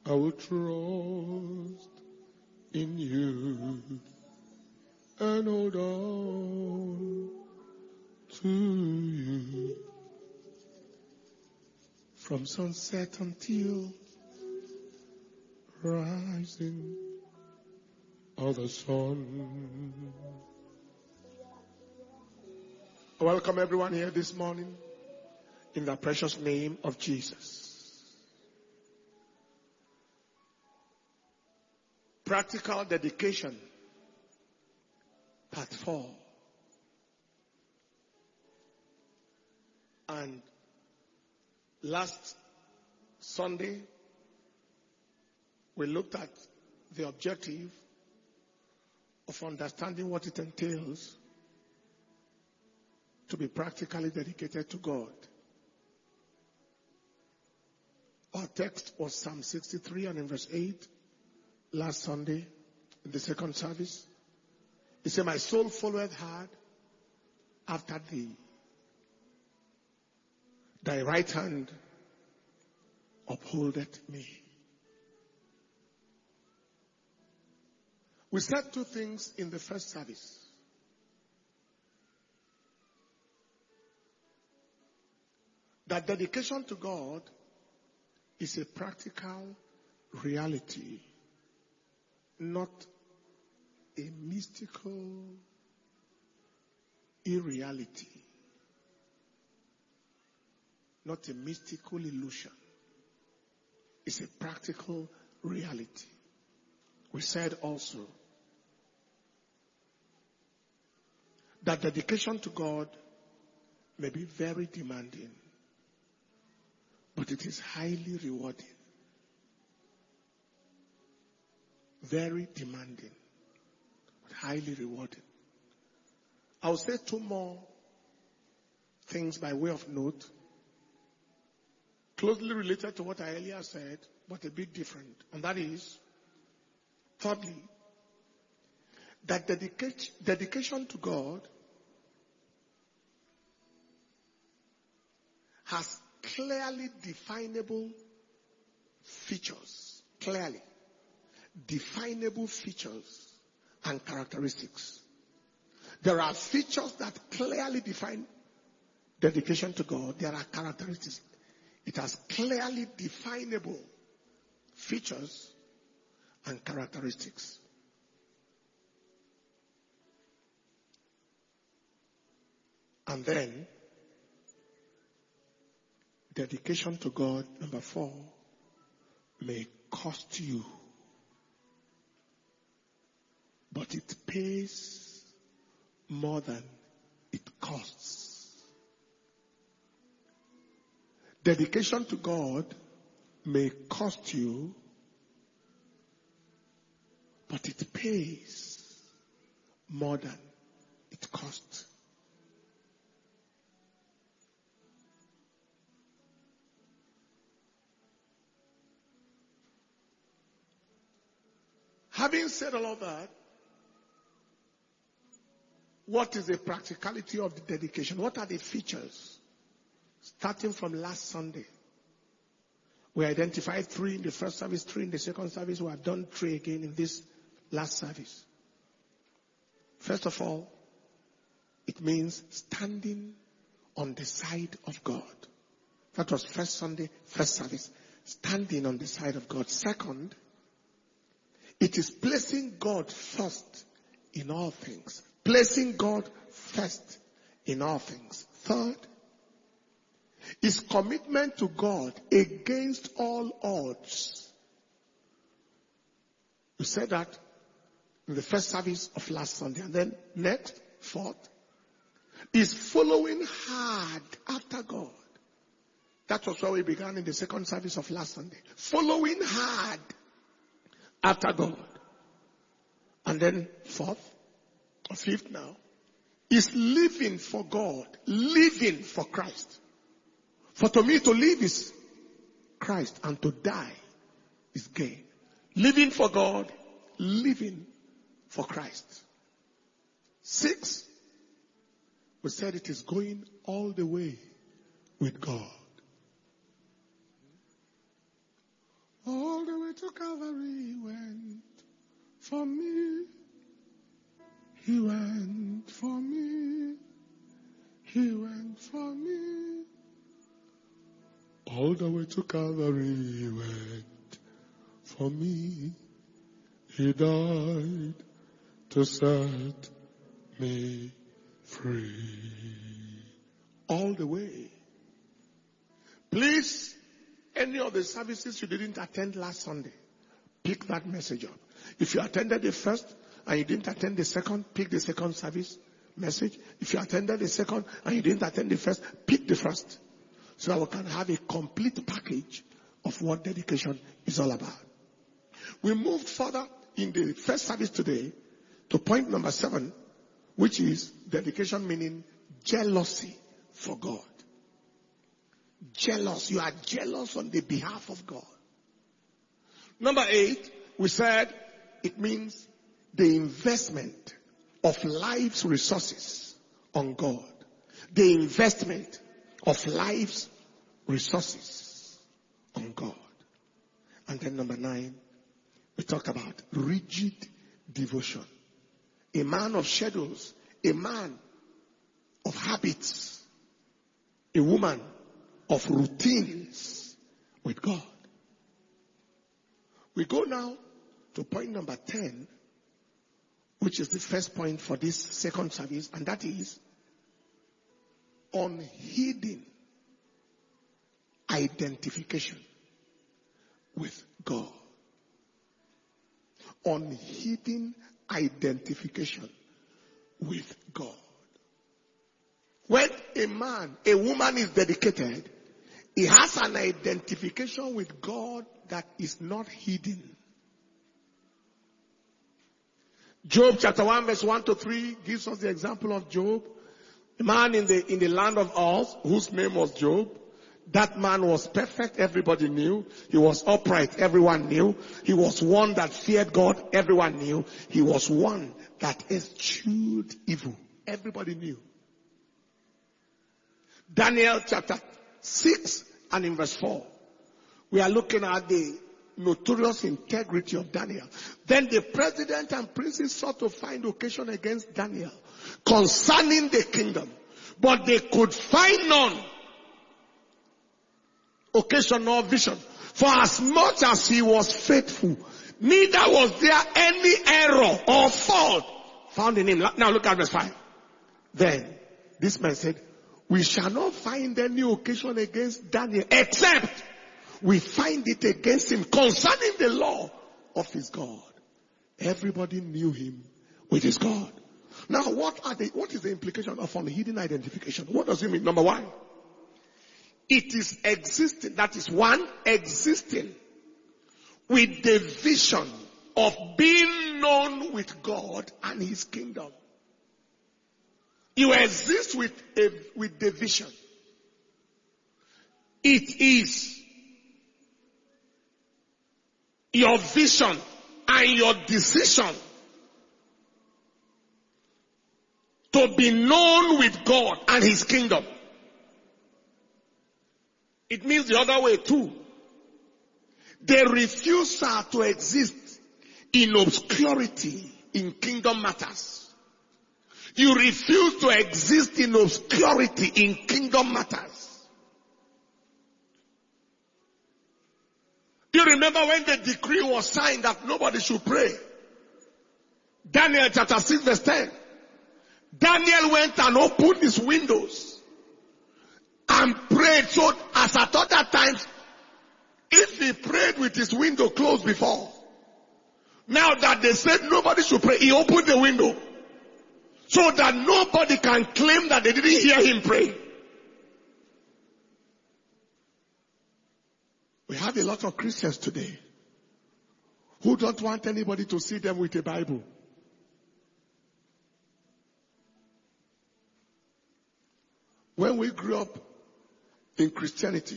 I will trust in you and hold on to you from sunset until rising of the sun. Welcome everyone here this morning in the precious name of Jesus. Practical dedication, part 4. And last Sunday, we looked at the objective of understanding what it entails to be practically dedicated to God. Our text was Psalm 63 and in verse 8. Last Sunday, in the second service, he said, my soul followeth hard after thee. Thy right hand upholdeth me. We said two things in the first service. That dedication to God is a practical reality, not a mystical irreality, not a mystical illusion. It's a practical reality. We said also that dedication to God may be very demanding, but it is highly rewarding. Very demanding, but highly rewarding. I'll say two more things by way of note, closely related to what I earlier said, but a bit different. And that is, thirdly, that dedication to God has clearly definable features. Clearly definable features and characteristics. There are features that clearly define dedication to God. There are characteristics. It has clearly definable features and characteristics. And then, dedication to God, number 4, may cost you. But it pays more than it costs. Dedication to God may cost you, but it pays more than it costs. Having said all of that, what is the practicality of the dedication? What are the features? Starting from last Sunday, we identified 3 in the first service, 3 in the second service. We have done 3 again in this last service. First of all, it means standing on the side of God. That was first Sunday, first service. Standing on the side of God. Second, it is placing God first in all things. Placing God first in all things. Third, is commitment to God against all odds. We said that in the first service of last Sunday. And then next, fourth, is following hard after God. That was where we began in the second service of last Sunday. Following hard after God. And then fourth, or fifth now, is living for God, living for Christ. For to me to live is Christ and to die is gain. Living for God, living for Christ. 6, we said it is going all the way with God. All the way to All the way to Calvary he went for me. He died to set me free. All the way. Please, any of the services you didn't attend last Sunday, pick that message up. If you attended the first and you didn't attend the second, pick the second service message. If you attended the second and you didn't attend the first, pick the first. So that we can have a complete package of what dedication is all about. We moved further in the first service today to point number 7, which is dedication meaning jealousy for God. Jealous. You are jealous on the behalf of God. Number 8, we said it means the investment of life's resources on God. The investment of life's resources on God. And then number 9, we talked about rigid devotion. A man of shadows, a man of habits, a woman of routines with God. We go now to point number 10, which is the first point for this second service, and that is unhidden identification with God. Unhidden identification with God. When a man, a woman is dedicated, he has an identification with God that is not hidden. Job chapter 1 verse 1 to 3 gives us the example of Job. A man in the land of Uz, whose name was Job. That man was perfect, everybody knew. He was upright, everyone knew. He was one that feared God, everyone knew. He was one that eschewed evil, everybody knew. Daniel chapter 6 and in verse 4. We are looking at the notorious integrity of Daniel. Then the president and princes sought to find occasion against Daniel concerning the kingdom, but they could find none occasion nor vision. For as much as he was faithful, neither was there any error or fault found in him. Now look at verse 5. Then this man said, we shall not find any occasion against Daniel except we find it against him concerning the law of his God. Everybody knew him with his God. Now what is the implication of unhidden identification? What does it mean? Number 1, it is existing, that is one, existing with the vision of being known with God and his kingdom. You exist with the vision. It is your vision and your decision to be known with God and his kingdom. It means the other way too. The refusal to exist in obscurity in kingdom matters. You refuse to exist in obscurity in kingdom matters. Do you remember when the decree was signed that nobody should pray? Daniel chapter 6 verse 10. Daniel went and opened his windows and prayed. So as at other times, if he prayed with his window closed before, now that they said nobody should pray, he opened the window so that nobody can claim that they didn't hear him pray. We have a lot of Christians today who don't want anybody to see them with a Bible. When we grew up in Christianity,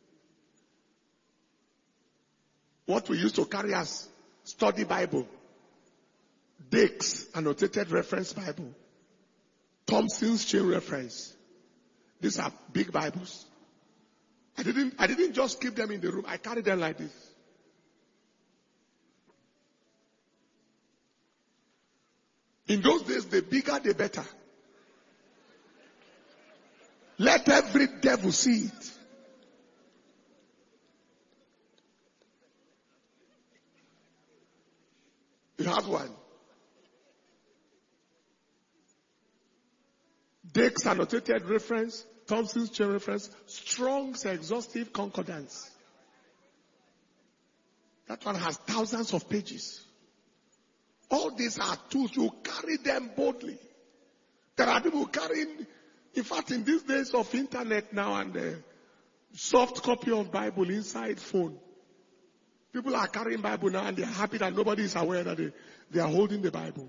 what we used to carry as study Bible, Dake's annotated reference Bible, Thompson's chain reference. These are big Bibles. I didn't just keep them in the room. I carried them like this. In those days, the bigger the better. Let every devil see it. You have one. Dake's annotated reference, Thompson's chain reference, Strong's exhaustive concordance. That one has thousands of pages. All these are tools. You carry them boldly. There are people carrying, in fact, in these days of internet now and soft copy of Bible inside phone. People are carrying Bible now and they're happy that nobody is aware that they are holding the Bible.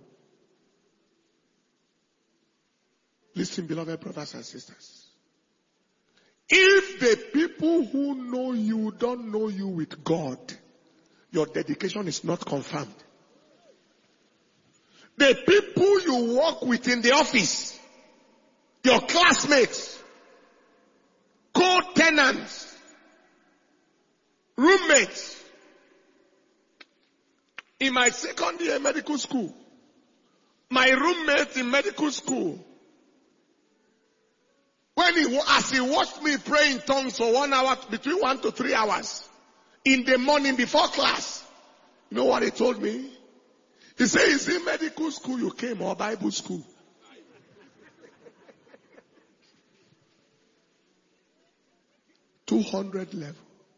Listen, beloved brothers and sisters. If the people who know you don't know you with God, your dedication is not confirmed. The people you work with in the office, your classmates, co-tenants, roommates. In my second year medical school, my roommate in medical school, as he watched me pray in tongues for 1 hour, between 1 to 3 hours, in the morning before class, you know what he told me? He said, is it medical school you came or Bible school? $200 level.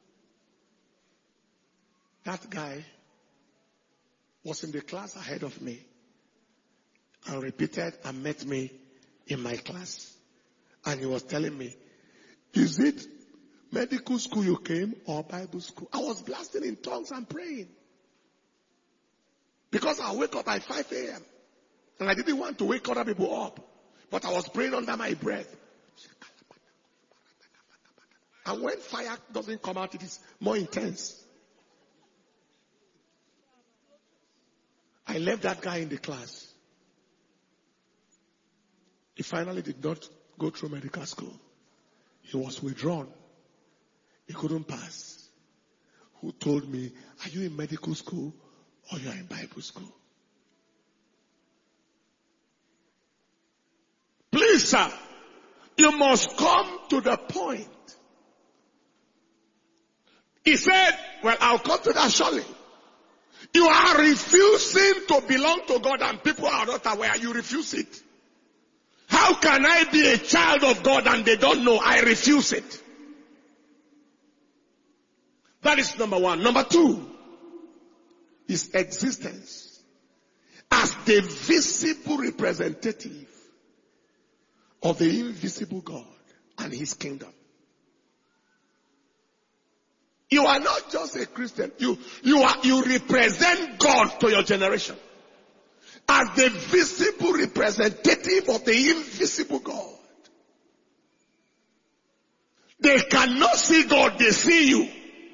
That guy was in the class ahead of me and repeated and met me in my class. And he was telling me, is it medical school you came or Bible school? I was blasting in tongues and praying. Because I wake up at 5 a.m. And I didn't want to wake other people up. But I was praying under my breath. And when fire doesn't come out, it is more intense. I left that guy in the class. He finally did not go through medical school. He was withdrawn. He couldn't pass. Who told me, are you in medical school or you are in Bible school? Please, sir, you must come to the point. He said, well, I'll come to that shortly. You are refusing to belong to God and people are not aware. You refuse it. How can I be a child of God and they don't know? I refuse it. That is number one. Number two, his existence as the visible representative of the invisible God and his kingdom. You are not just a Christian. You represent God to your generation as the visible representative of the invisible God. They cannot see God, they see you.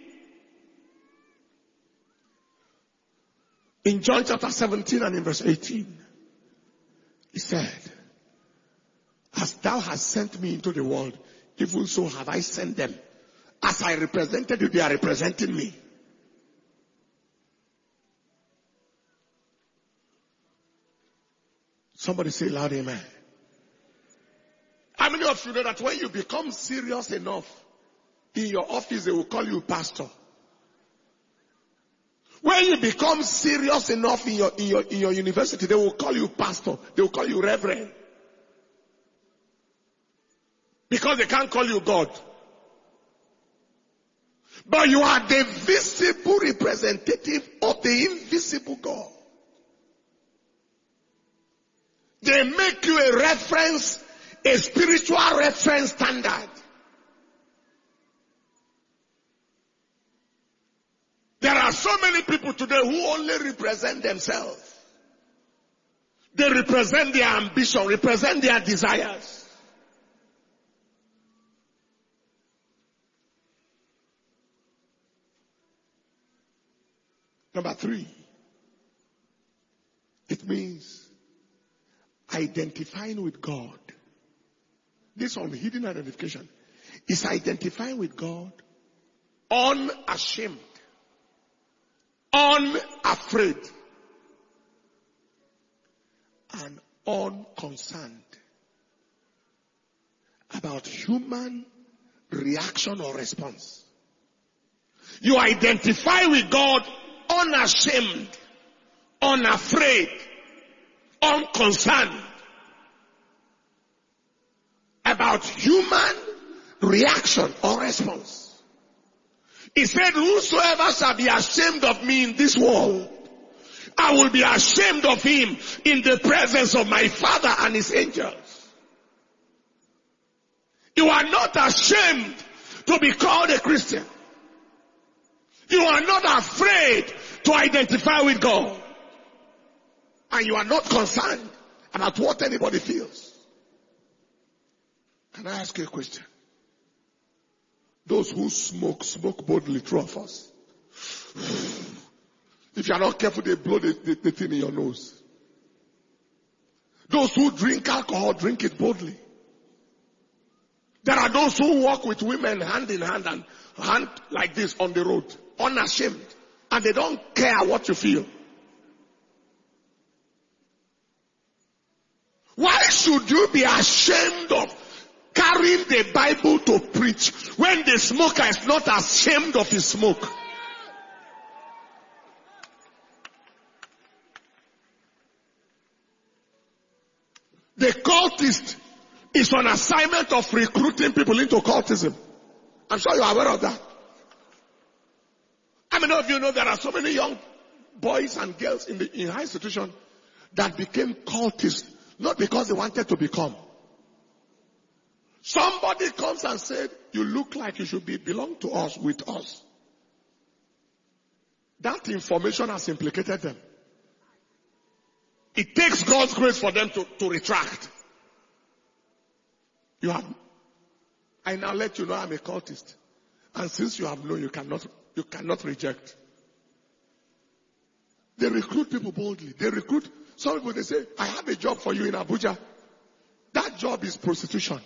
In John chapter 17 and in verse 18, he said, as thou hast sent me into the world, even so have I sent them. As I represented you, they are representing me. Somebody say loud amen. How many of you know that when you become serious enough in your office, they will call you pastor? When you become serious enough in your university, they will call you pastor. They will call you reverend. Because they can't call you God. But you are the visible representative of the invisible God. They make you a reference, a spiritual reference standard. There are so many people today who only represent themselves. They represent their ambition, represent their desires. Number three, it means identifying with God. This hidden identification is identifying with God unashamed, unafraid, and unconcerned about human reaction or response. You identify with God unashamed, unafraid, unconcerned about human reaction or response. He said, whosoever shall be ashamed of me in this world, I will be ashamed of him in the presence of my Father and his angels. You are not ashamed to be called a Christian. You are not afraid to identify with God. And you are not concerned about what anybody feels. Can I ask you a question? Those who smoke boldly, true of us. If you are not careful, they blow the thing in your nose. Those who drink alcohol, drink it boldly. There are those who walk with women hand in hand and hand like this on the road, unashamed. And they don't care what you feel. Why should you be ashamed of carrying the Bible to preach when the smoker is not ashamed of his smoke? The cultist is on assignment of recruiting people into cultism. I'm sure you are aware of that. How many of you know there are so many young boys and girls in high institution that became cultists, not because they wanted to become. Somebody comes and said, you look like you should belong to us, with us. That information has implicated them. It takes God's grace for them to retract. I now let you know I'm a cultist. And since you have known, you cannot reject. They recruit people boldly. Some people, they say, I have a job for you in Abuja. That job is prostitution.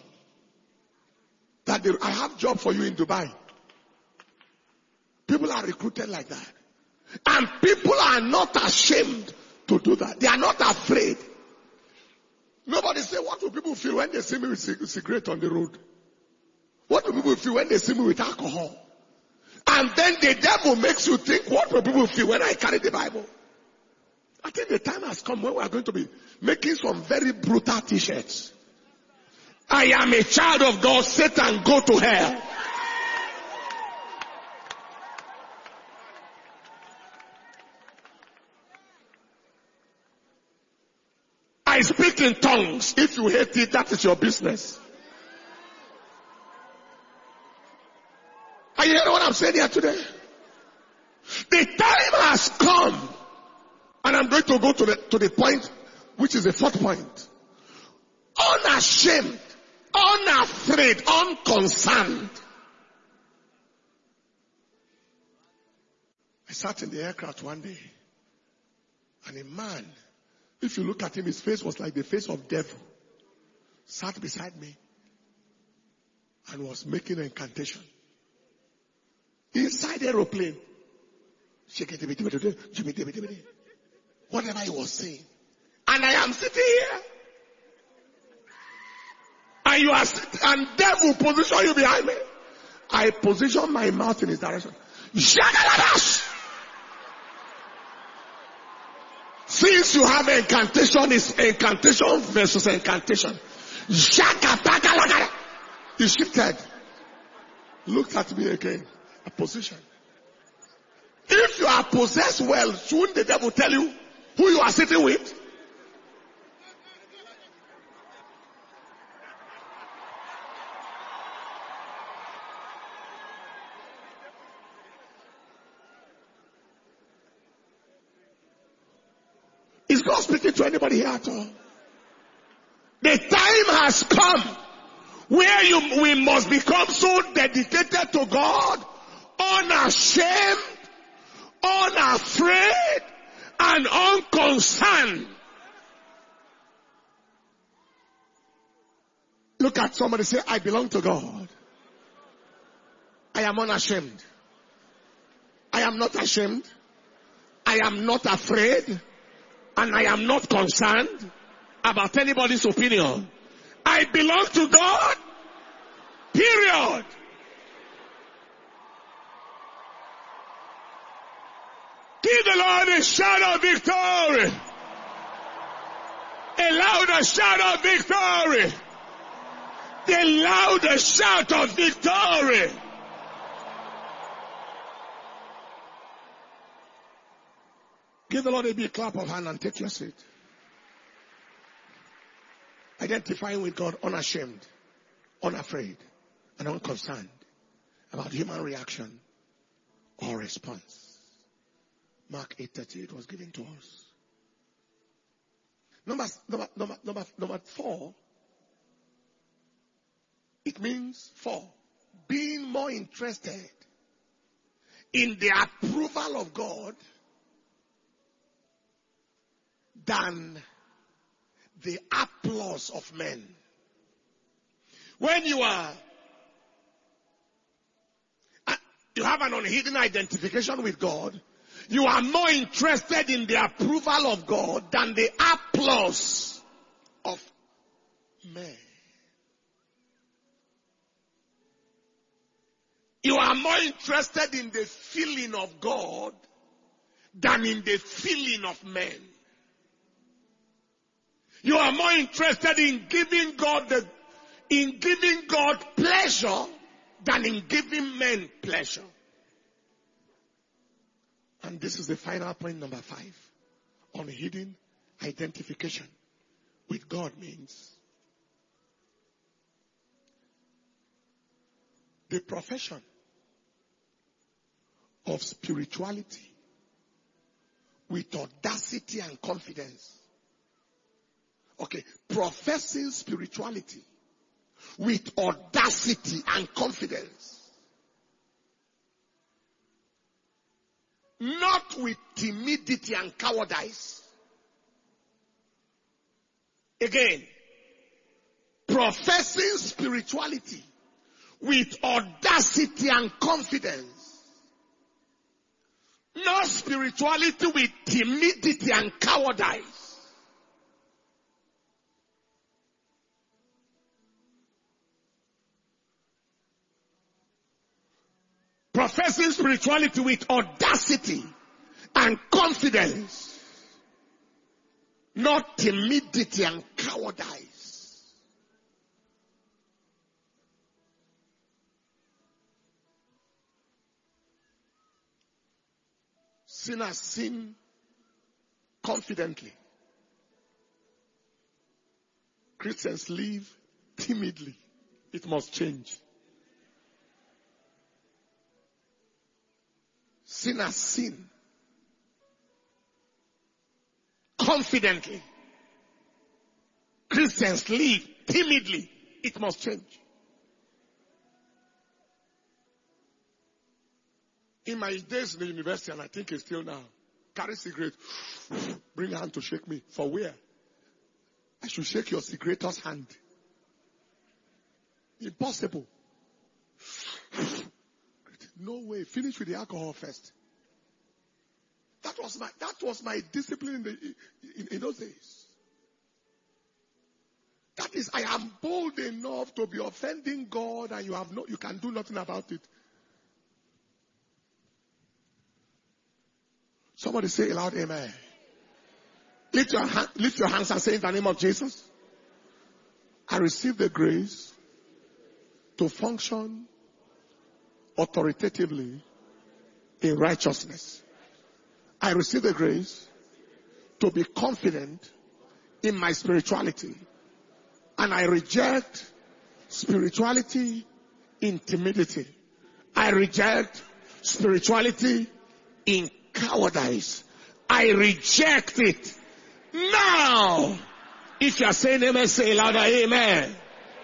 I have a job for you in Dubai. People are recruited like that. And people are not ashamed to do that. They are not afraid. Nobody say, what do people feel when they see me with cigarette on the road? What do people feel when they see me with alcohol? And then the devil makes you think, what do people feel when I carry the Bible? I think the time has come when we are going to be making some very brutal t-shirts. I am a child of God, Satan, go to hell. I speak in tongues. If you hate it, that is your business. Are you hearing what I'm saying here today? The time has come. And I'm going to go to the point, which is the fourth point. Unashamed, unafraid, unconcerned. I sat in the aircraft one day, and a man, if you look at him, his face was like the face of devil, sat beside me and was making an incantation. Inside the aeroplane. Whatever he was saying. And I am sitting here. And you are sitting, and devil position you behind me. I position my mouth in his direction. Since you have incantation, it's incantation versus incantation. He shifted. Looked at me again. A position. If you are possessed well, shouldn't the devil tell you who you are sitting with? Is not speaking to anybody here at all. The time has come where we must become so dedicated to God, unashamed, unafraid, and unconcerned. Look at somebody, say, I belong to God. I am unashamed. I am not ashamed. I am not afraid. And I am not concerned about anybody's opinion. I belong to God. Period. Keep Give the Lord a shout of victory. A louder shout of victory. The louder shout of victory. Give the Lord a big clap of hand and take your seat. Identifying with God unashamed, unafraid, and unconcerned about human reaction or response. Mark 8:38 was given to us. Number 4, it means 4, being more interested in the approval of God than the applause of men. When you have an unhidden identification with God, you are more interested in the approval of God than the applause of men. You are more interested in the feeling of God than in the feeling of men. You are more interested in giving God pleasure than in giving men pleasure. And this is the final point, number 5. Unhidden identification with God means the profession of spirituality with audacity and confidence. Okay, professing spirituality with audacity and confidence. Not with timidity and cowardice. Again, professing spirituality with audacity and confidence. Not spirituality with timidity and cowardice. Professing spirituality with audacity and confidence. Not timidity and cowardice. Sinners sin confidently. Christians live timidly. It must change. Sinners sin confidently. Christians live timidly. It must change. In my days in the university, and I think it's still now, carry cigarette, bring a hand to shake me. For where? I should shake your cigarette's hand. Impossible. No way. Finish with the alcohol first. That was my discipline in those days. That is, I am bold enough to be offending God, and you can do nothing about it. Somebody say aloud, amen. Lift your hands and say, in the name of Jesus, I receive the grace to function authoritatively in righteousness. I receive the grace to be confident in my spirituality. And I reject spirituality in timidity. I reject spirituality in cowardice. I reject it. Now, if you are saying amen, say louder, amen.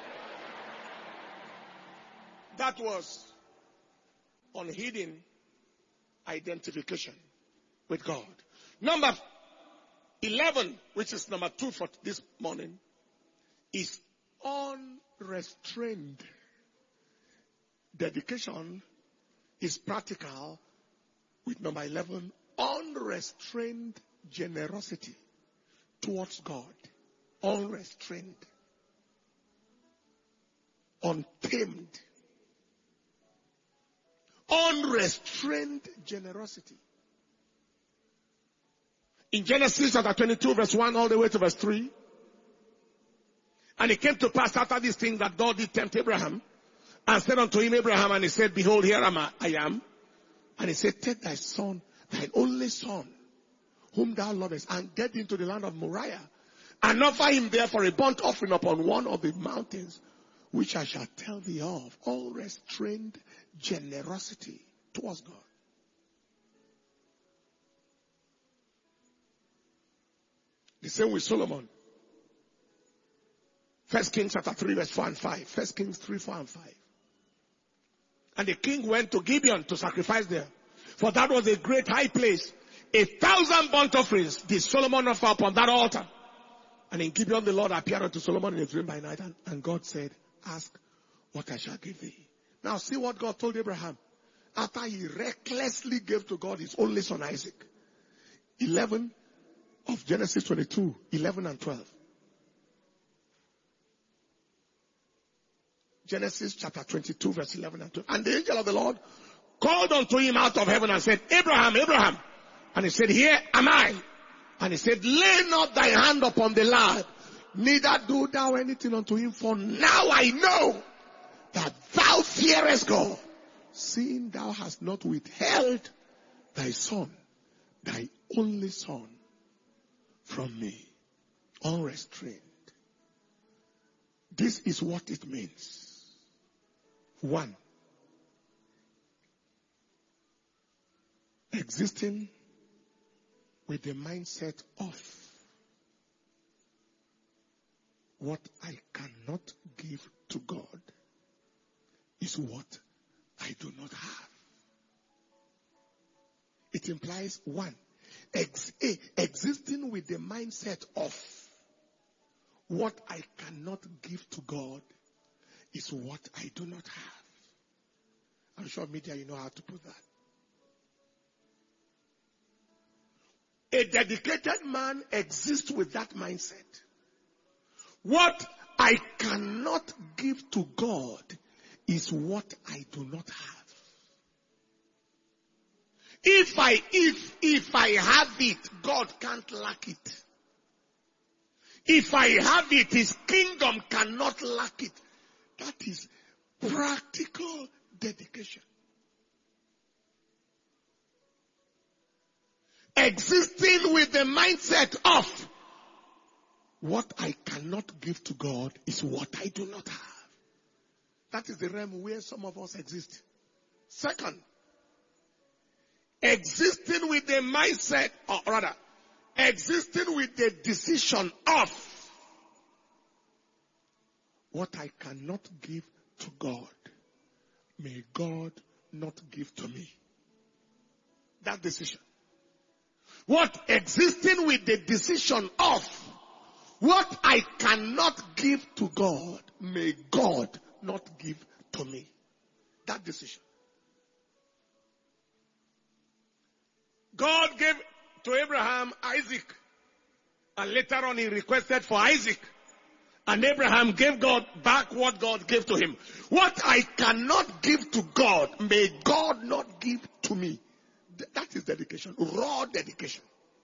That was unhidden identification with God. Number 11, which is number 2 for this morning, is unrestrained. Dedication is practical with number 11, unrestrained generosity towards God. Unrestrained. Untamed. Unrestrained generosity In Genesis chapter 22 verse 1 all the way to verse 3. And it came to pass after these things that God did tempt Abraham and said unto him, Abraham, and he said, behold, here I am. And he said, take thy son, thine only son, whom thou lovest, and get into the land of Moriah, and offer him there for a burnt offering upon one of the mountains, which I shall tell thee of. All restrained generosity towards God. The same with Solomon. 1 Kings chapter 3 verse 4 and 5. 1 Kings 3, 4 and 5. And the king went to Gibeon to sacrifice there. For that was a great high place. 1,000 burnt offerings did Solomon offer upon that altar. And in Gibeon the Lord appeared unto Solomon in a dream by night. And God said, ask what I shall give thee. Now see what God told Abraham. After he recklessly gave to God his only son Isaac. 11 of Genesis 22, 11 and 12. Genesis chapter 22 verse 11 and 12. And the angel of the Lord called unto him out of heaven and said, Abraham, Abraham. And he said, here am I. And he said, lay not thy hand upon the lad, neither do thou anything unto him, for now I know that thou fearest God, seeing thou hast not withheld thy son, thy only son, from me, unrestrained. This is what it means. 1. Existing with the mindset of what I cannot give to God is what I do not have. It implies 1. Existing with the mindset of what I cannot give to God is what I do not have. I'm sure media, you know how to put that. A dedicated man exists with that mindset. What I cannot give to God is what I do not have. If I have it, God can't lack it. If I have it, his kingdom cannot lack it. That is practical dedication. Existing with the mindset of what I cannot give to God is what I do not have. That is the realm where some of us exist. Second, existing with the mindset, or rather, existing with the decision of what I cannot give to God, may God not give to me. That decision. What existing with the decision of what I cannot give to God, may God not give to me. That decision. God gave to Abraham Isaac, and later on he requested for Isaac. And Abraham gave God back what God gave to him. What I cannot give to God, may God not give to me. That is dedication. Raw dedication.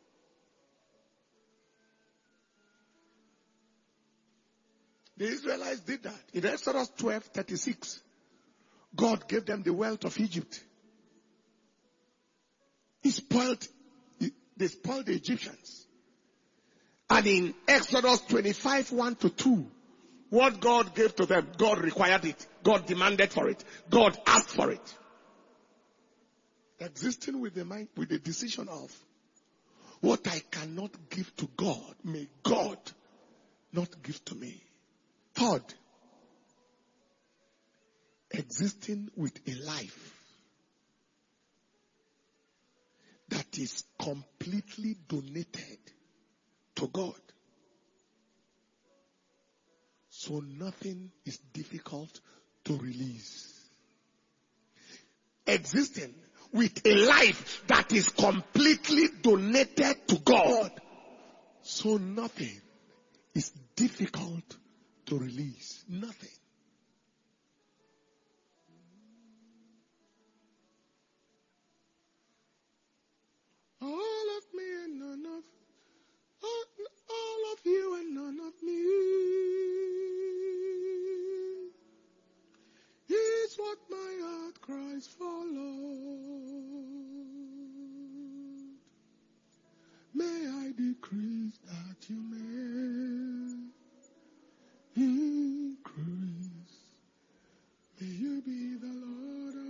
The Israelites did that. In Exodus 12:36, God gave them the wealth of Egypt. They spoiled the Egyptians. And in Exodus 25:1-2, what God gave to them, God required it. God demanded for it. God asked for it. Existing with the mind, with the decision of what I cannot give to God, may God not give to me. Third, existing with a life that is completely donated to God. So nothing is difficult to release. Existing with a life that is completely donated to God. So nothing is difficult to release. Nothing. All of me and none of that you may increase. May you be the Lord of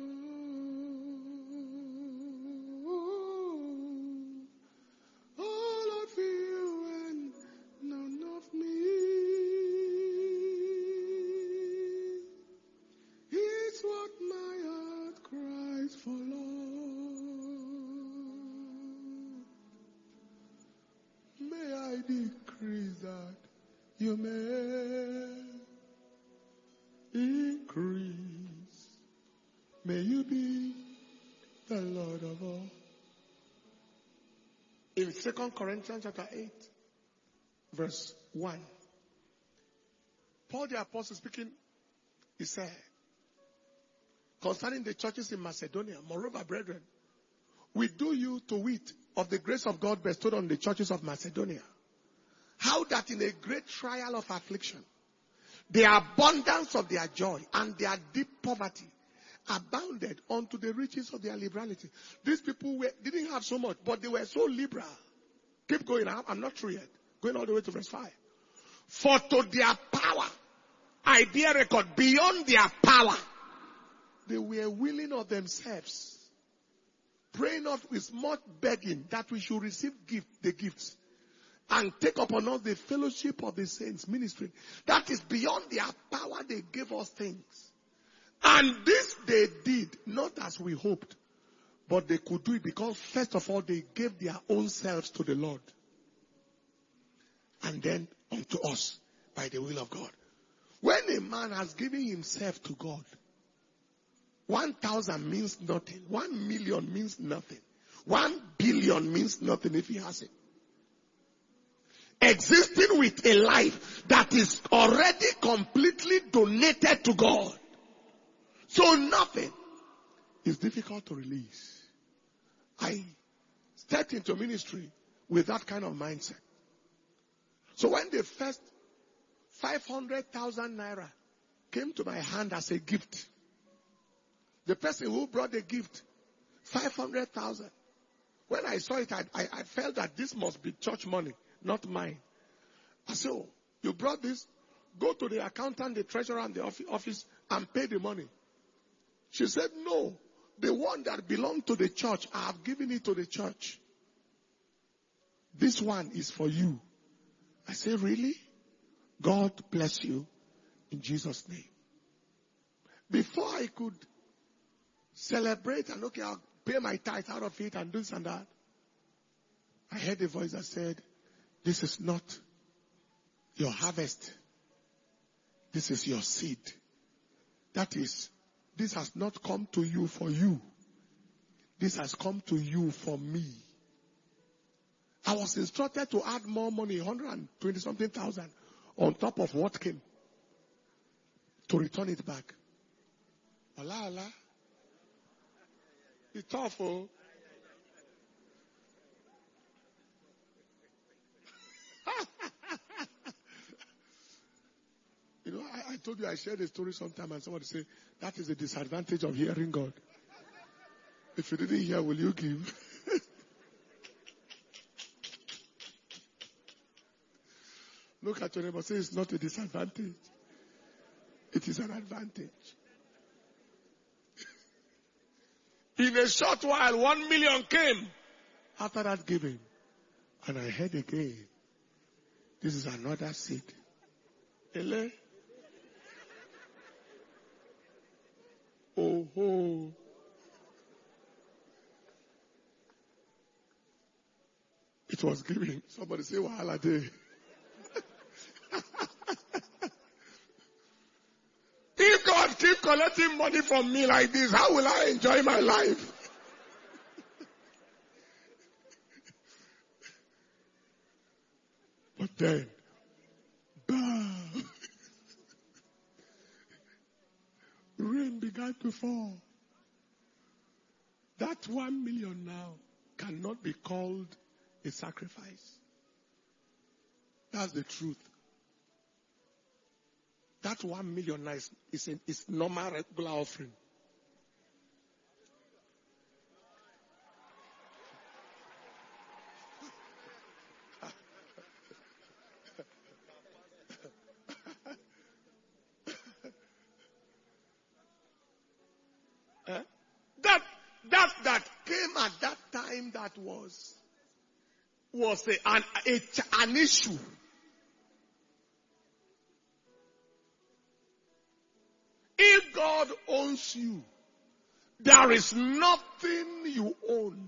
all of you and none of me. It's what my heart cries for, Lord. May I decrease that you may increase. May you be the Lord of all. In 2 Corinthians chapter 8, verse 1, Paul the Apostle speaking, he said, concerning the churches in Macedonia, moreover, brethren, we do you to wit of the grace of God bestowed on the churches of Macedonia, how that in a great trial of affliction, the abundance of their joy and their deep poverty abounded unto the riches of their liberality. These people didn't have so much, but they were so liberal. Keep going. I'm not through yet. Going all the way to verse 5. For to their power, I bear record, beyond their power, they were willing of themselves, praying not with much begging that we should receive the gifts, and take upon us the fellowship of the saints, ministry. That is beyond their power. They gave us things. And this they did, not as we hoped, but they could do it because first of all, they gave their own selves to the Lord. And then unto us by the will of God. When a man has given himself to God, 1,000 means nothing. 1 million means nothing. 1 billion means nothing if he has it. Existing with a life that is already completely donated to God. So nothing is difficult to release. I stepped into ministry with that kind of mindset. So when the first 500,000 naira came to my hand as a gift, the person who brought the gift, 500,000. When I saw it, I felt that this must be church money, not mine. I said, oh, you brought this? Go to the accountant, the treasurer, and the office and pay the money. She said, no, the one that belonged to the church, I have given it to the church. This one is for you. I said, really? God bless you in Jesus' name. Before I could celebrate and okay, I'll pay my tithe out of it and this and that, I heard a voice that said, this is not your harvest. This is your seed. That is, this has not come to you for you. This has come to you for me. I was instructed to add more money, 120 something thousand, on top of what came, to return it back. Allah, Allah. It's tough, oh. You know, I told you I shared a story sometime and somebody said, that is the disadvantage of hearing God. If you didn't hear, will you give? Look at your neighbor, say it's not a disadvantage. It is an advantage. In a short while, 1 million came after that giving. And I heard again, this is another seed. Ele? Oh, oh. It was giving. Somebody say, Wahala day. If God keep collecting money from me like this, how will I enjoy my life? But then, bam, rain began to fall. That 1 million now cannot be called a sacrifice. That's the truth. That 1 million now is normal regular offering. at that time that was an issue. If God owns you, there is nothing you own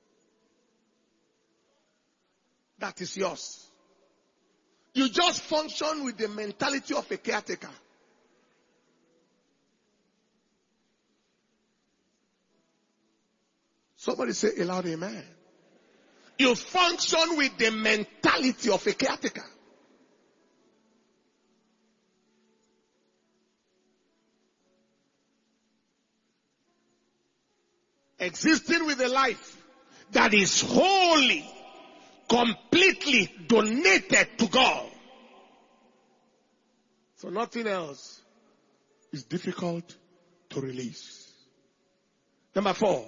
that is yours. You just function with the mentality of a caretaker. Somebody say aloud, amen. You function with the mentality of a caretaker. Existing with a life that is wholly, completely donated to God. So nothing else is difficult to release. Number 4.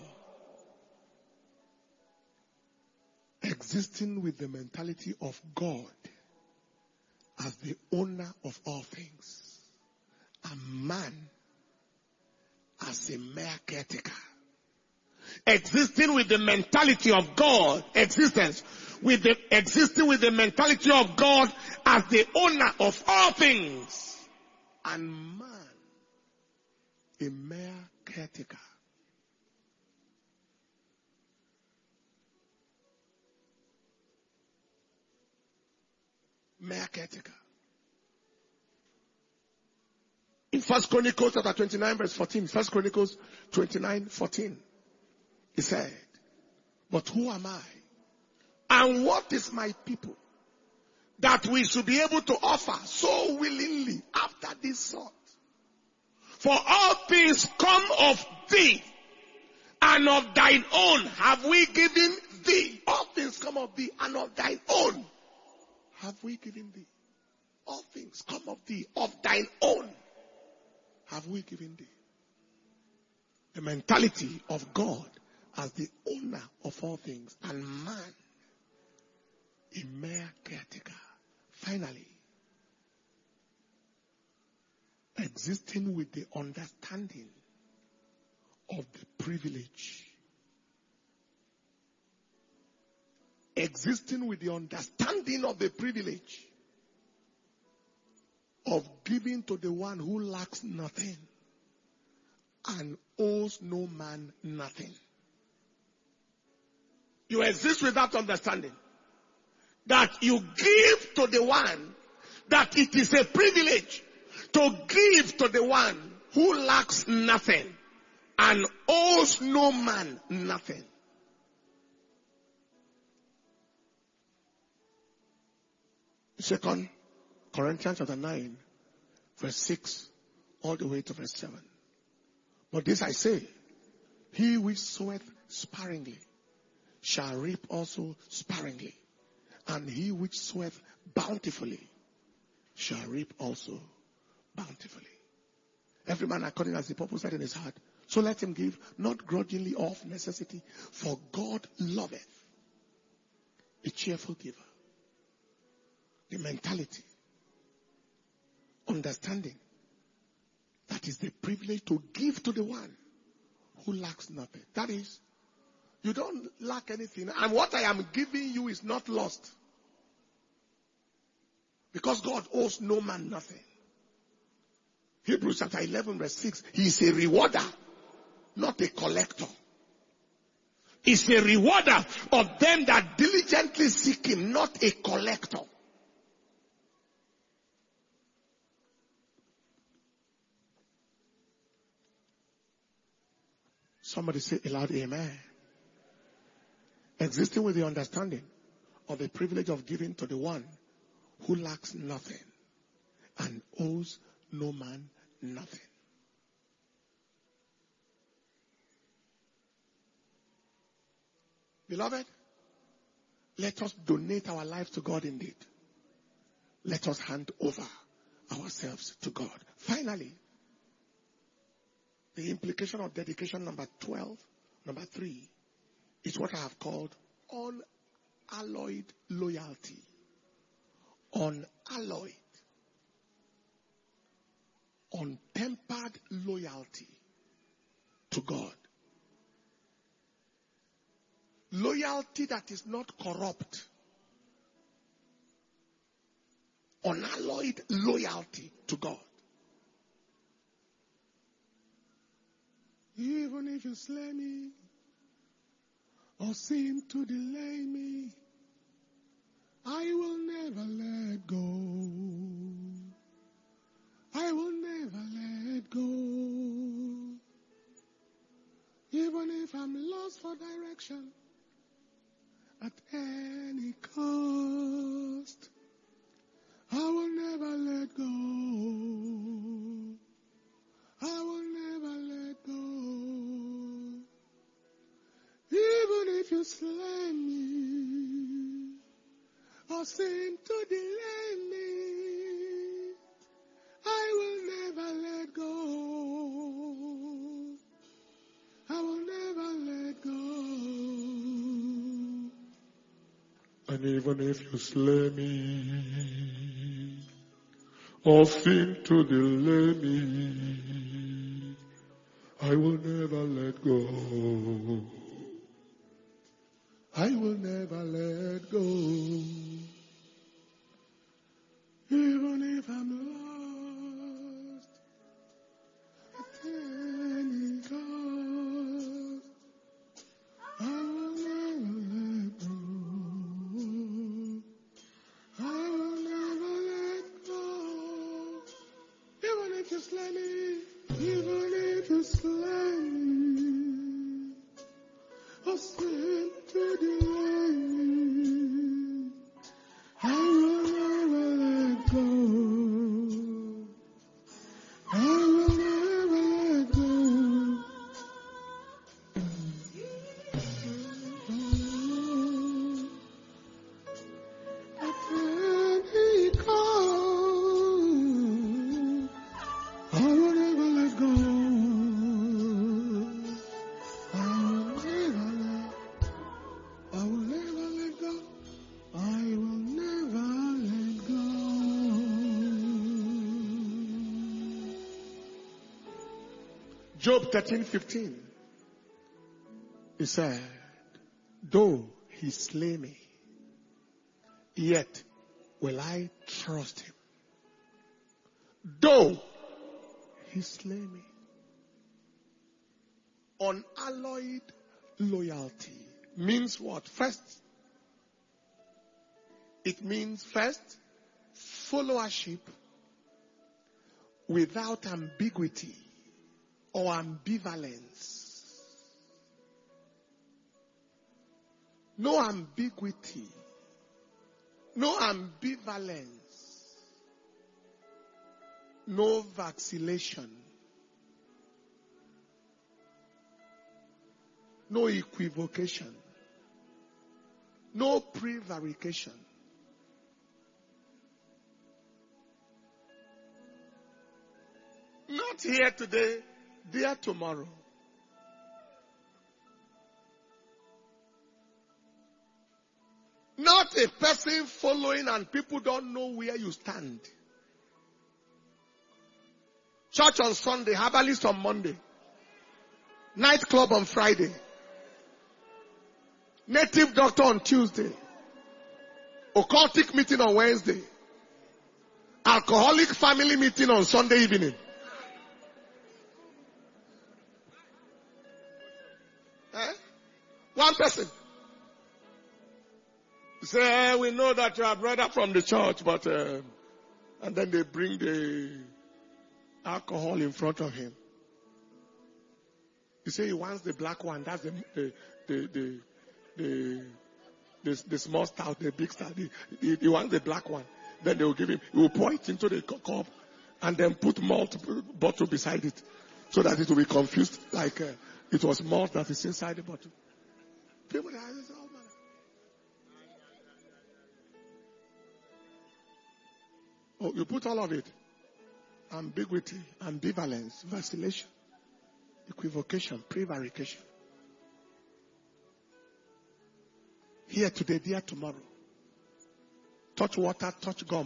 Existing with the mentality of God as the owner of all things. And man as a mere caretaker. Existing with the mentality of God, existing with the mentality of God as the owner of all things. And man, a mere caretaker. Mere caretaker. In 1 Chronicles chapter 29 verse 14, 1 Chronicles 29:14, he said, but who am I? And what is my people that we should be able to offer so willingly after this sort? For all things come of thee, and of thine own have we given thee. All things come of thee, and of thine own have we given thee. All things come of thee, of thine own have we given thee. The mentality of God as the owner of all things, and man a mere caretaker. Finally, existing with the understanding of the privilege. Existing with the understanding of the privilege of giving to the one who lacks nothing and owes no man nothing. You exist with that understanding that you give to the one, that it is a privilege to give to the one who lacks nothing and owes no man nothing. Second Corinthians chapter 9, verse 6, all the way to verse 7. But this I say, he which soweth sparingly shall reap also sparingly, and he which soweth bountifully shall reap also bountifully. Every man according as the purpose set in his heart, so let him give, not grudgingly or of necessity, for God loveth a cheerful giver. The mentality, understanding, that is the privilege to give to the one who lacks nothing. That is, you don't lack anything, and what I am giving you is not lost. Because God owes no man nothing. Hebrews chapter 11 verse 6, he is a rewarder, not a collector. He's a rewarder of them that diligently seek him, not a collector. Somebody say aloud, amen. Existing with the understanding of the privilege of giving to the one who lacks nothing and owes no man nothing. Beloved, let us donate our lives to God indeed. Let us hand over ourselves to God. Finally, the implication of dedication number 3, is what I have called unalloyed loyalty. Unalloyed, untempered loyalty to God. Loyalty that is not corrupt. Unalloyed loyalty to God. Even if you slay me or seem to delay me, I will never let go. I will never let go. Even if I'm lost for direction at any cost, I will never let go. I will never let go. Even if you slay me or seem to delay me, I will never let go. I will never let go. And even if you slay me or seem to delay me, I will never let go. I will never let go. Even if I'm lost at any cost, I will never let go. I will never let go. Even if you slay me, even if you slay me, or seem to delay me, I will never let go. I will never let go. At any cost, I will never let go. I will never let go. I will never let go. Job 13:15. He said, though he slay me, yet will I trust him. Though he slay me. Unalloyed loyalty means what? First, it means first, followership without ambiguity or ambivalence. No ambiguity, no ambivalence, no vacillation, no equivocation, no prevarication. Not here today, there tomorrow. Not a person following and people don't know where you stand. Church on Sunday, herbalist on Monday, nightclub on Friday, native doctor on Tuesday, occultic meeting on Wednesday, alcoholic family meeting on Sunday evening. One person. Say, we know that you are brother from the church, but, and then they bring the alcohol in front of him. You say he wants the black one. That's the small stout, the big stout. He wants the black one. Then they will give him, he will pour it into the cup and then put malt bottle beside it so that it will be confused like it was malt that is inside the bottle. People are all manner. Oh, you put all of it. Ambiguity, ambivalence, vacillation, equivocation, prevarication. Here today, there tomorrow. Touch water, touch gum.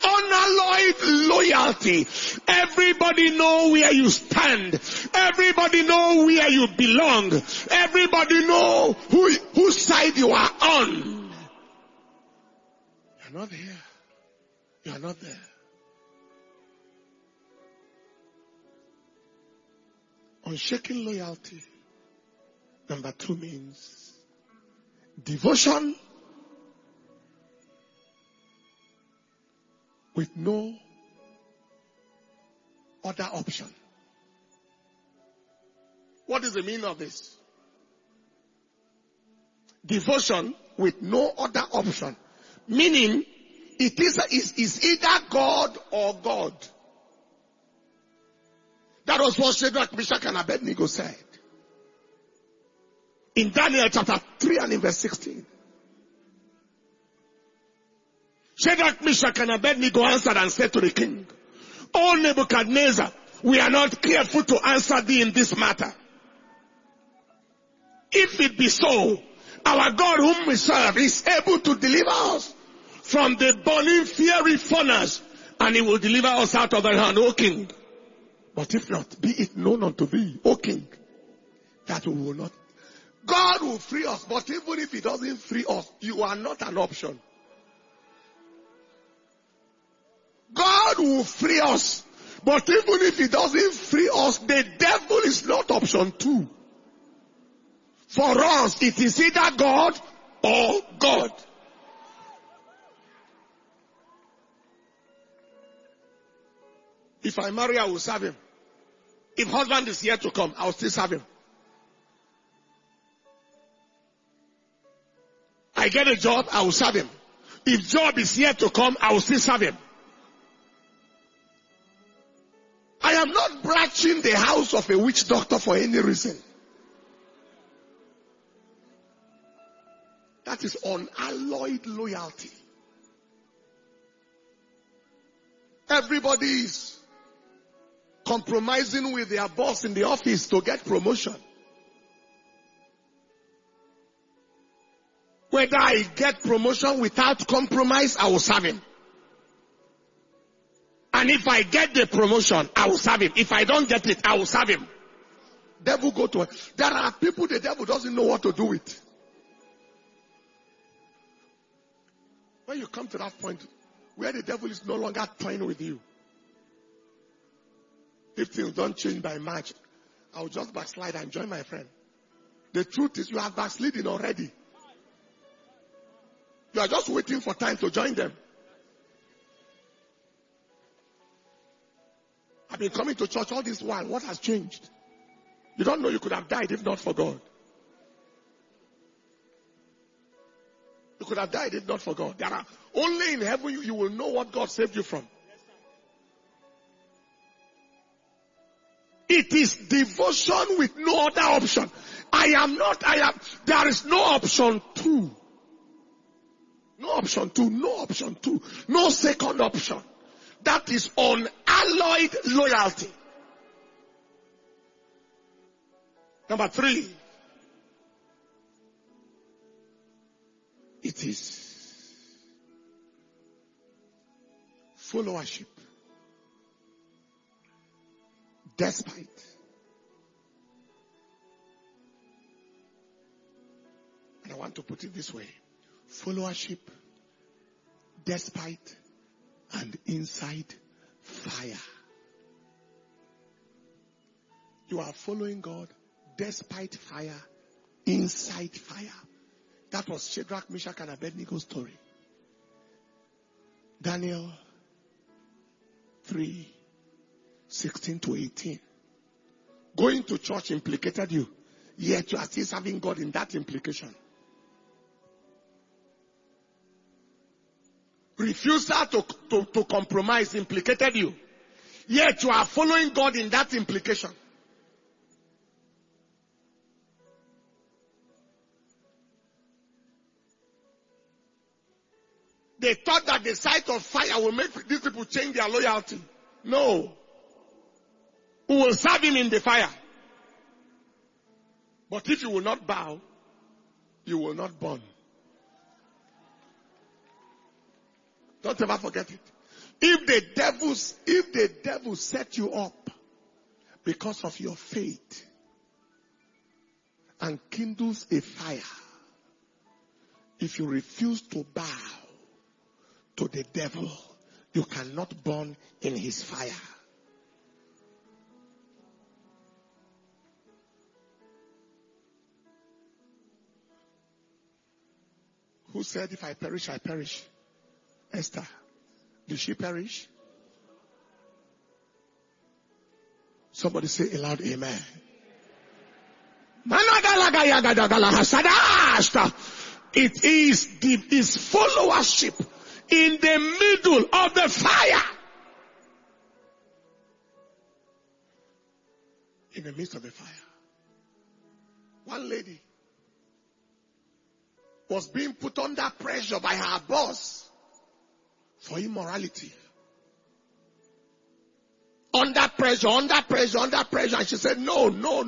unalloyed loyalty. Everybody know where you stand. Everybody know where you belong. Everybody know whose side you are on. You're not here. You're not there. Unshaken loyalty. Number 2 means devotion with no other option. What is the meaning of this? Devotion with no other option. Meaning, it is either God or God. That was what Shadrach, Meshach, and Abednego said. In Daniel chapter 3 and in verse 16. Shadrach, Meshach, and Abednego answered and said to the king, O Nebuchadnezzar, we are not careful to answer thee in this matter. If it be so, our God whom we serve is able to deliver us from the burning fiery furnace, and he will deliver us out of thy hand, O king. But if not, be it known unto thee, O king, that we will not. God will free us, but even if he doesn't free us, you are not an option. God will free us, but even if he doesn't free us, the devil is not option 2. For us, it is either God or God. If I marry, I will serve him. If husband is yet to come, I will still serve him. I get a job, I will serve him. If job is yet to come, I will still serve him. I am not branching the house of a witch doctor for any reason. That is unalloyed loyalty. Everybody is compromising with their boss in the office to get promotion. Whether I get promotion without compromise, I will serve him. And if I get the promotion, I will serve him. If I don't get it, I will serve him. Devil go to it. There are people the devil doesn't know what to do with. When you come to that point where the devil is no longer toying with you, if things don't change by March, I will just backslide and join my friend. The truth is you are backsliding already. You are just waiting for time to join them. I've been coming to church all this while. What has changed? You don't know you could have died if not for God. You could have died if not for God. There are only in heaven you will know what God saved you from. It is devotion with no other option. There is no option 2. No option 2, no option 2, no second option. That is unalloyed loyalty. Number 3. It is followership. Despite. And I want to put it this way. Followership, despite, and inside fire. You are following God despite fire, inside fire. That was Shadrach, Meshach, and Abednego's story. Daniel 3:16 to 18. Going to church implicated you, yet you are still serving God in that implication. Refusal to compromise implicated you, yet you are following God in that implication. They thought that the sight of fire will make these people change their loyalty. No. We will serve him in the fire. But if you will not bow, you will not burn. Don't ever forget it. If the devil set you up because of your faith and kindles a fire, if you refuse to bow to the devil, you cannot burn in his fire. Who said, if I perish, I perish? Esther. Did she perish? Somebody say a loud amen. It is followership in the middle of the fire. In the midst of the fire. One lady was being put under pressure by her boss for immorality. Under pressure. And she said, no.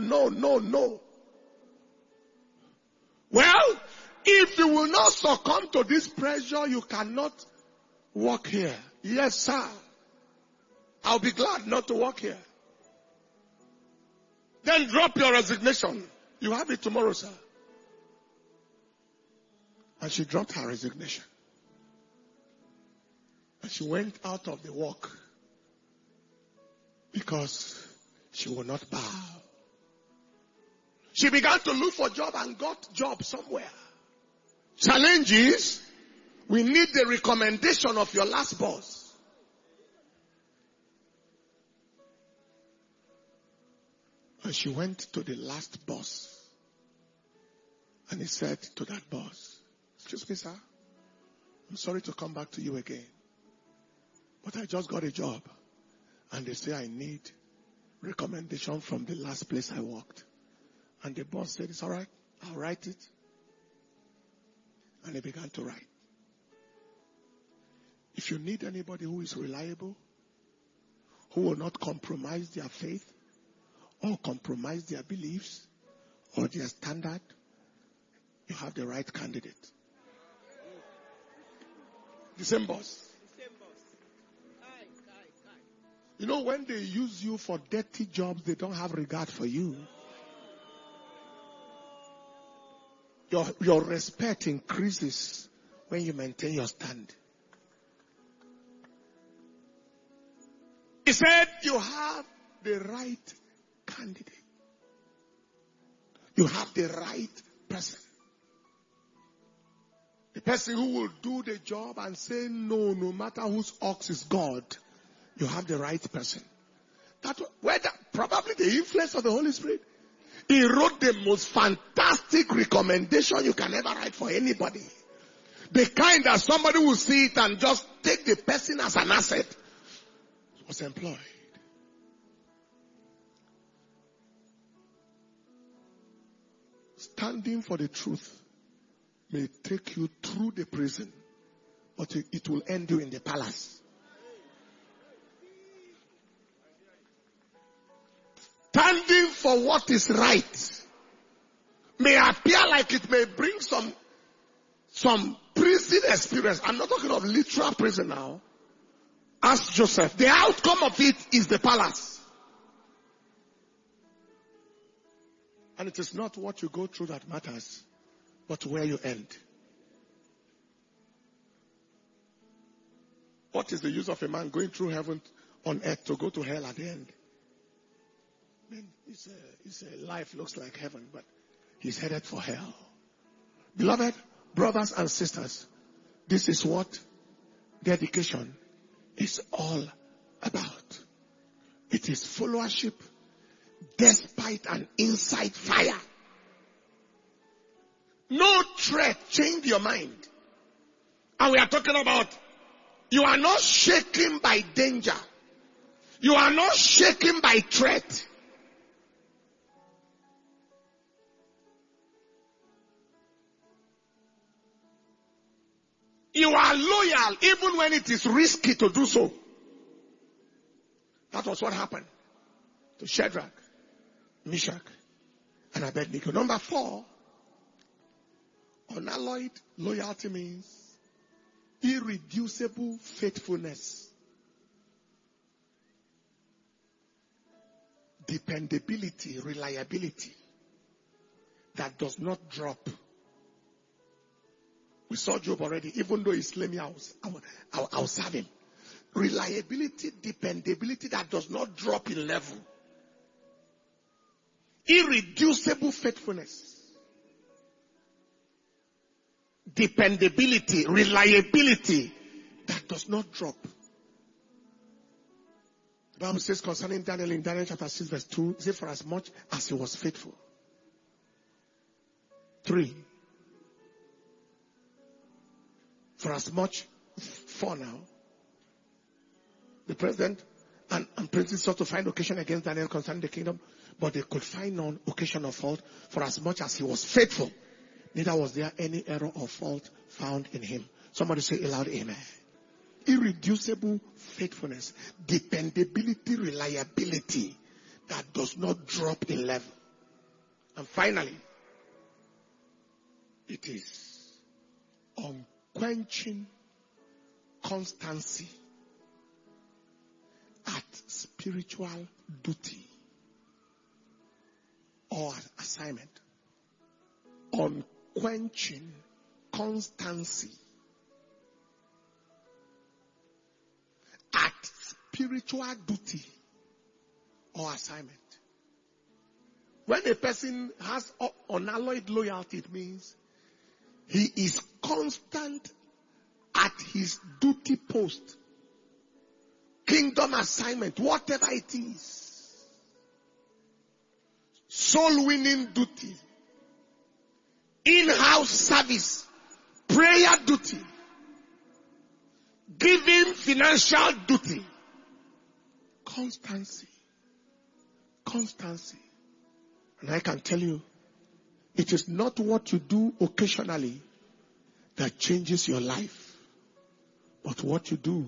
Well, if you will not succumb to this pressure, you cannot work here. Yes, sir. I'll be glad not to work here. Then drop your resignation. You have it tomorrow, sir. And she dropped her resignation. And she went out of the work because she will not bow. She began to look for a job and got a job somewhere. Challenge is, we need the recommendation of your last boss. And she went to the last boss. And he said to that boss, excuse me, sir, I'm sorry to come back to you again, but I just got a job. And they say I need recommendation from the last place I worked. And the boss said, it's all right, I'll write it. And he began to write. If you need anybody who is reliable, who will not compromise their faith, or compromise their beliefs, or their standard, you have the right candidate. The same boss. You know, when they use you for dirty jobs, they don't have regard for you. Your respect increases when you maintain your stand. He said you have the right candidate. You have the right person. The person who will do the job and say no matter whose ox is God. You have the right person. Probably the influence of the Holy Spirit. He wrote the most fantastic recommendation you can ever write for anybody. The kind that somebody will see it and just take the person as an asset. Was employed. Standing for the truth may take you through the prison, but it will end you in the palace. Standing for what is right may appear like it may bring some prison experience. I'm not talking of literal prison now. Ask Joseph. The outcome of it is the palace. And it is not what you go through that matters, but where you end. What is the use of a man going through heaven on earth to go to hell at the end? I mean, his life looks like heaven, but he's headed for hell. Beloved brothers and sisters, this is what dedication is all about. It is followership despite an inside fire. No threat change your mind. And we are talking about you are not shaken by danger. You are not shaken by threat. You are loyal even when it is risky to do so. That was what happened to Shadrach, Meshach, and Abednego. Number 4, unalloyed loyalty means irreducible faithfulness dependability, reliability that does not drop. We saw Job already. Even though he slay me, I'll serve him. Reliability, dependability that does not drop in level. Irreducible faithfulness. Dependability, reliability that does not drop. The Bible says concerning Daniel in Daniel chapter 6 verse 2, it says for as much as he was faithful. 3. For as much, 4 now, the president and princes sought to find occasion against Daniel concerning the kingdom, but they could find none occasion of fault, for as much as he was faithful, neither was there any error or fault found in him. Somebody say aloud, amen. Irreducible faithfulness, dependability, reliability that does not drop in level. And finally, it is unquenching constancy at spiritual duty or assignment. Unquenching constancy at spiritual duty or assignment. When a person has unalloyed loyalty, it means he is constant at his duty post. Kingdom assignment, whatever it is. Soul winning duty. In-house service. Prayer duty. Giving financial duty. Constancy. Constancy. And I can tell you, it is not what you do occasionally that changes your life, but what you do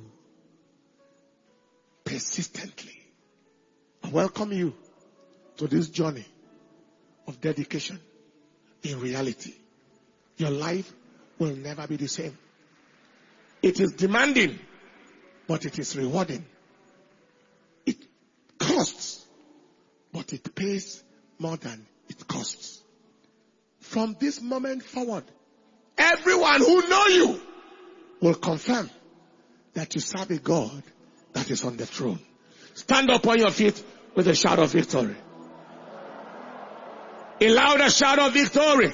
persistently. I welcome you to this journey of dedication. In reality, your life will never be the same. It is demanding, but it is rewarding. It costs, but it pays more than it costs. From this moment forward, everyone who knows you will confirm that you serve a God that is on the throne. Stand up on your feet with a shout of victory. A louder shout of victory.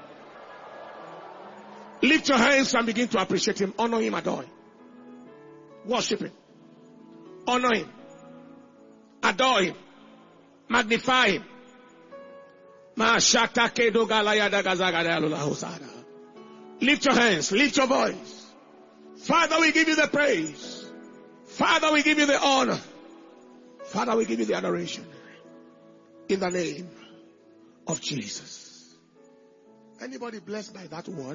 Lift your hands and begin to appreciate him. Honor him, adore him. Worship him. Honor him. Adore him. Magnify him. Lift your hands. Lift your voice. Father, we give you the praise. Father, we give you the honor. Father, we give you the adoration. In the name of Jesus. Anybody blessed by that word?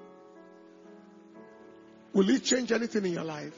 Will it change anything in your life?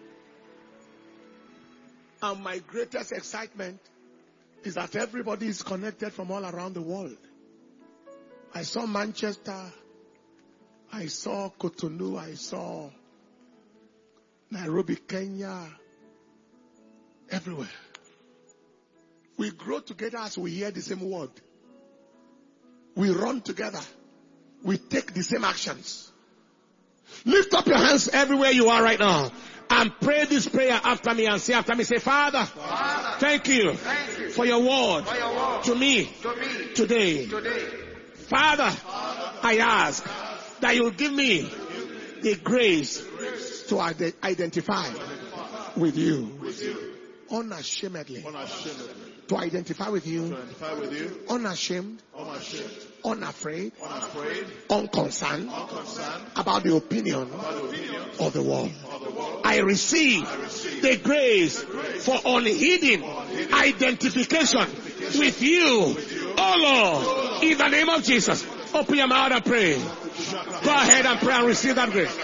And my greatest excitement is that everybody is connected from all around the world. I saw Manchester. I saw Cotonou. I saw Nairobi, Kenya. Everywhere. We grow together as we hear the same word. We run together. We take the same actions. Lift up your hands everywhere you are right now and pray this prayer after me and say after me, say, Father, thank you for your word to me today. Father, I ask that you give me the grace to identify with you unashamedly. To identify with you, unashamed, unafraid, unconcerned about the opinion of the world. I receive the grace for unhidden identification with you, oh Lord, in the name of Jesus. Open your mouth and pray. Go ahead and pray and receive that grace.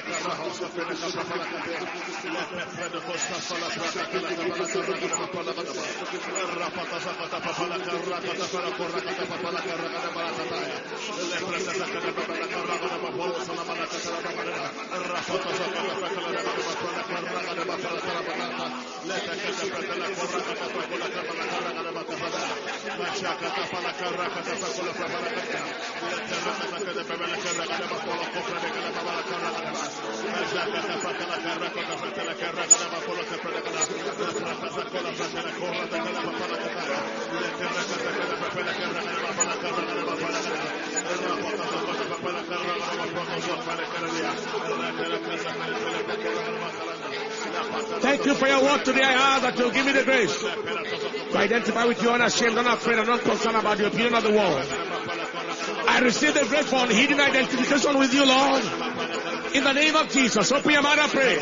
Thank you for your word today. I ask that you'll give me the grace to identify with you unashamed, unafraid, and not concerned about the opinion of the world. I receive the grace for hidden identification with you, Lord. In the name of Jesus, open your mouth and pray.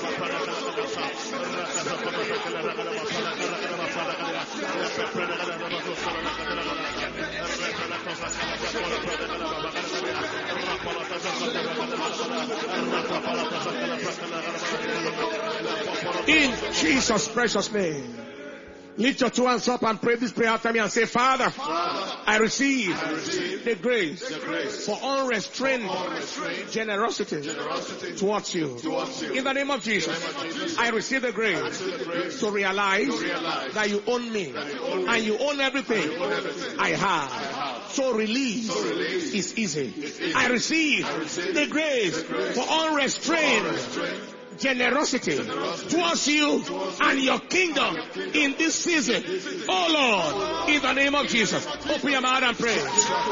In Jesus' precious name. Lift your two hands up and pray this prayer after me and say, Father, I receive the grace for unrestrained generosity towards you. In the name of Jesus, I receive the grace to realize that you own me and you own everything I have. So release is easy. I receive the grace for unrestrained generosity towards you and your kingdom in this season. Oh Lord, in the name of Jesus, open your mouth and pray.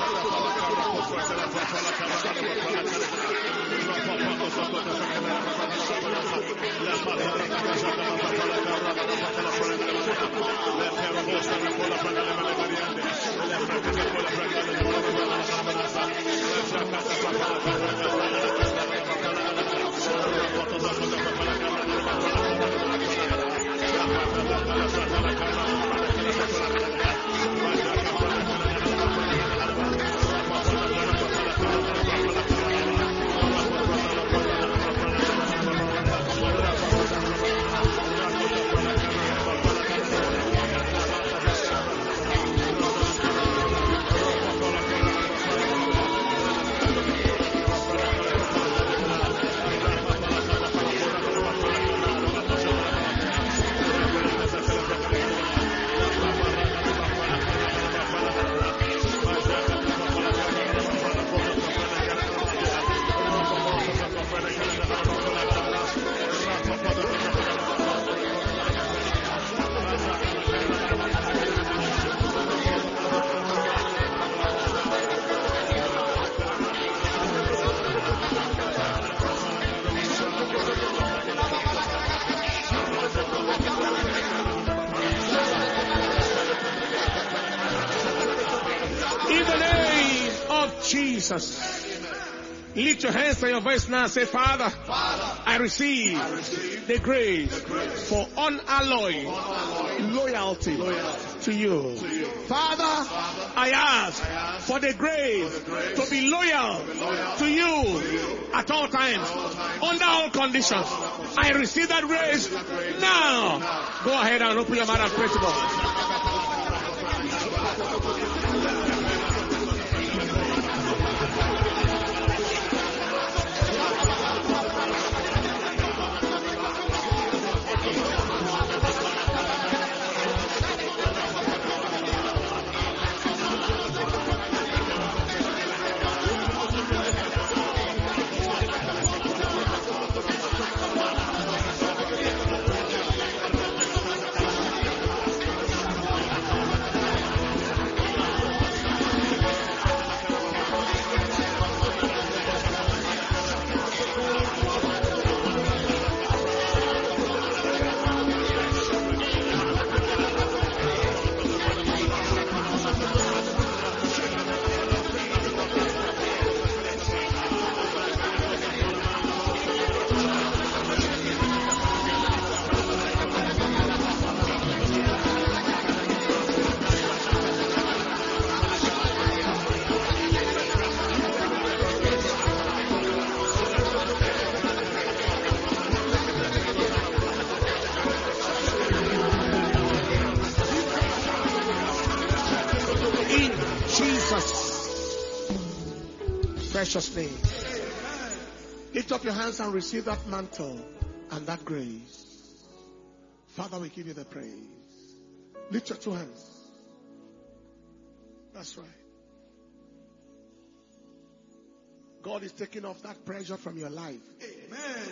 Jesus. Lift your hands to your voice now and say, Father, I receive the grace for unalloyed loyalty to you. Father, I ask for the grace to be loyal to you at all times, under all conditions. I receive that grace now. Go ahead and open your mouth and pray to God. Precious name. Lift up your hands and receive that mantle and that grace Father, we give you the praise. Lift your two hands. That's right. God is taking off that pressure from your life. Amen.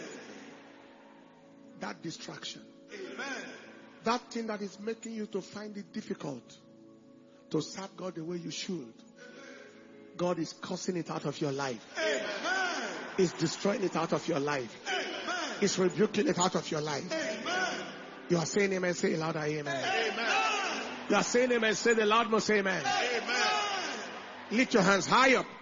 That distraction. Amen. That thing that is making you to find it difficult to serve God the way you should. God is causing it out of your life. Amen. He's destroying it out of your life. Amen. He's rebuking it out of your life. Amen. You are saying amen, say it louder, amen. Amen. You are saying amen, say the loud most amen. Amen. Lift your hands high up.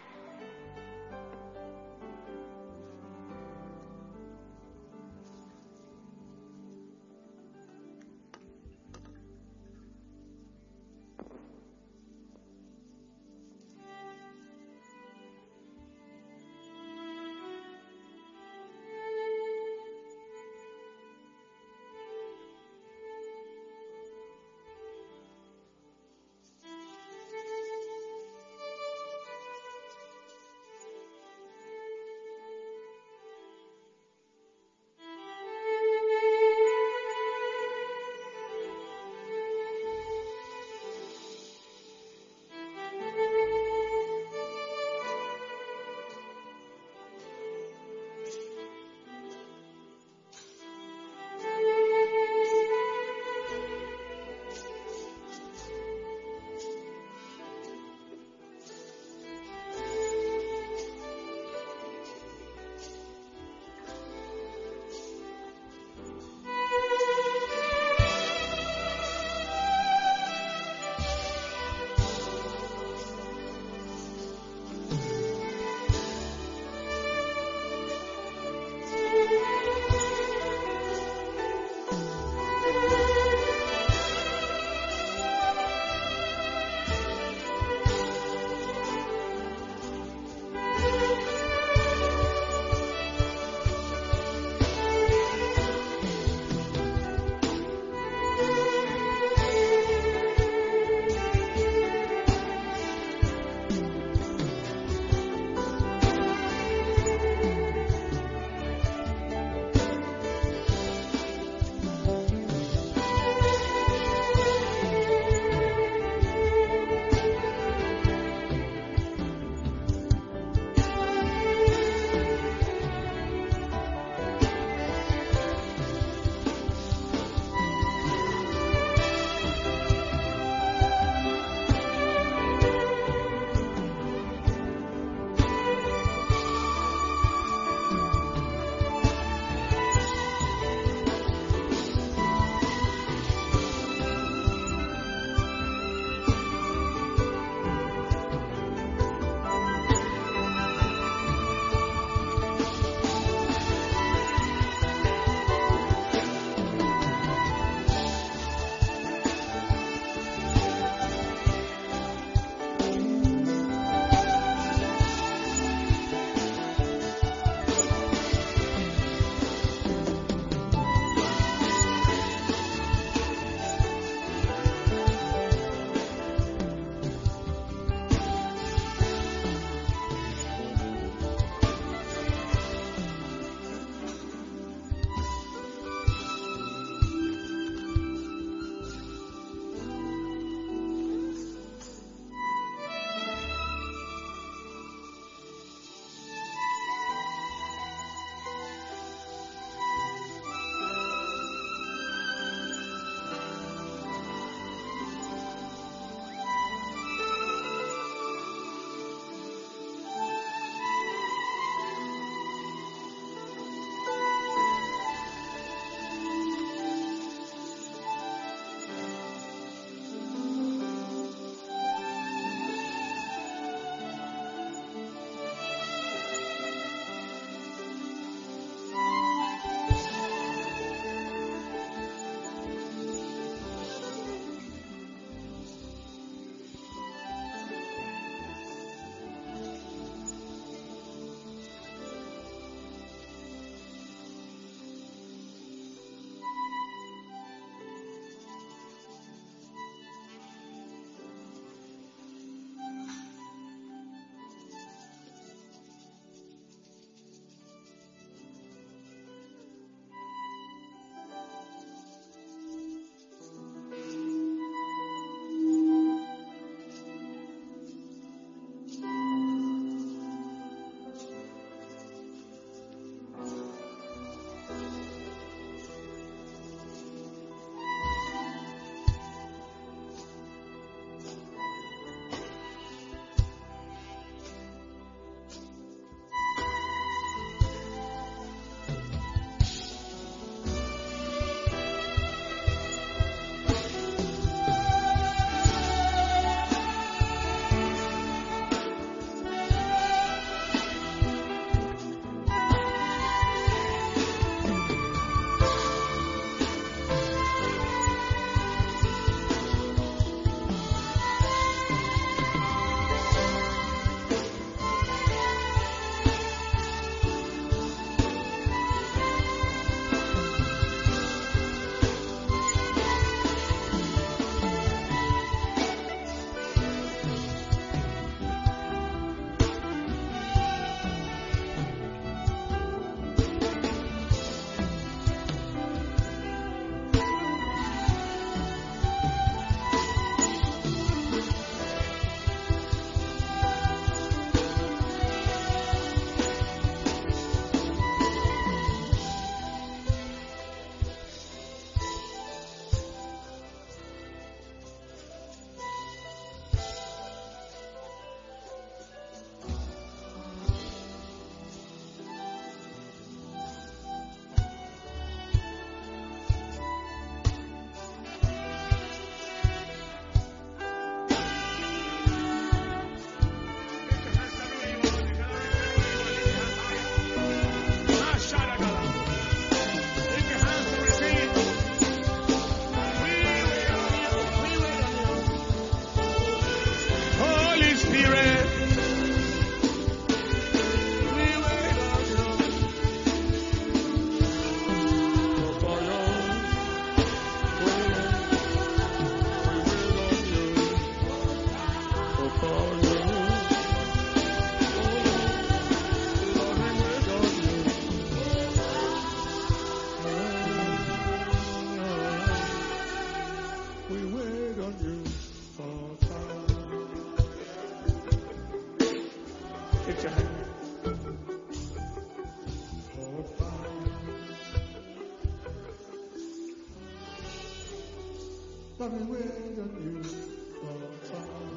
but we wait on you, oh Father.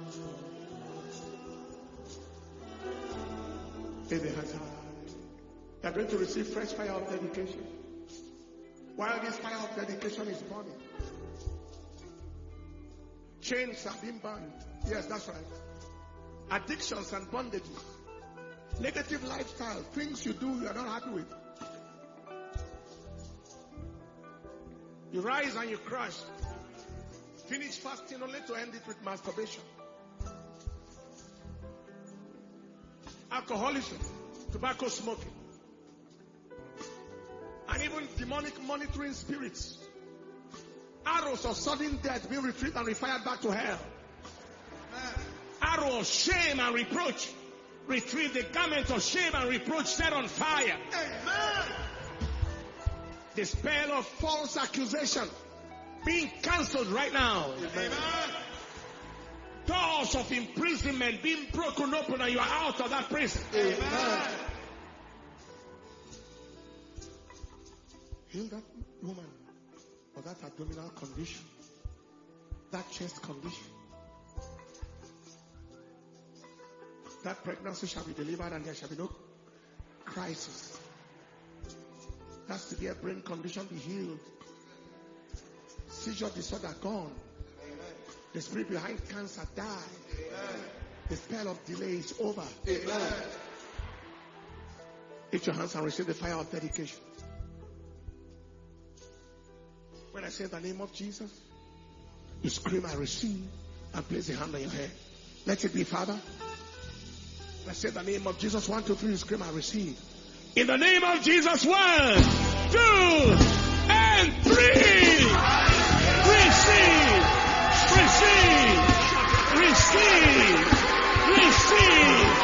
Lay the hands high. You are going to receive fresh fire of dedication. While this fire of dedication is burning, chains are being burned. Yes, that's right. Addictions and bondages, negative lifestyle, things you do you are not happy with. You rise and you crash. Finish fasting only to end it with masturbation. Alcoholism, tobacco smoking, and even demonic monitoring spirits. Arrows of sudden death being retrieved and refired back to hell. Arrow of shame and reproach. Retrieve the garment of shame and reproach set on fire. Amen. The spell of false accusation being cancelled right now. Amen. Doors of imprisonment being broken open and you are out of that prison. Amen. Heal that woman or that abdominal condition, that chest condition. That pregnancy shall be delivered and there shall be no crisis. That severe brain condition be healed. Seizure disorder gone. The spirit behind cancer died. The spell of delay is over. Lift your hands and receive the fire of dedication. When I say the name of Jesus, you scream, I receive, and place the hand on your head. Let it be, Father. I say the name of Jesus. 1, 2, 3. You scream, I receive. In the name of Jesus. 1, 2, and 3. Receive. Receive. Receive. Receive.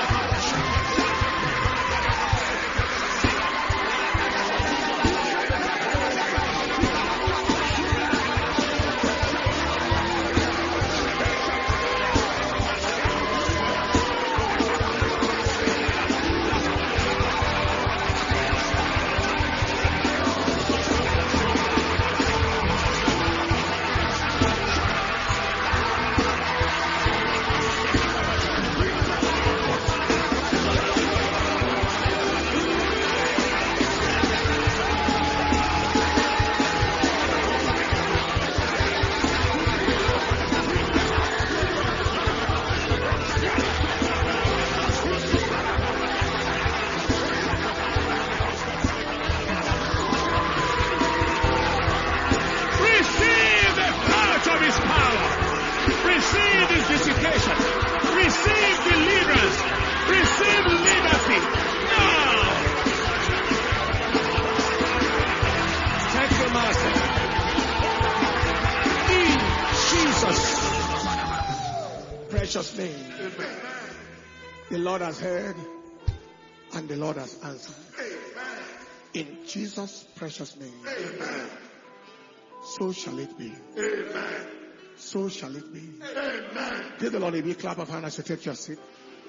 Name. Amen. The Lord has heard and the Lord has answered. Amen. In Jesus' precious name. Amen. So shall it be. Amen. So shall it be. Amen. Give the Lord a big clap of hands as you take your seat.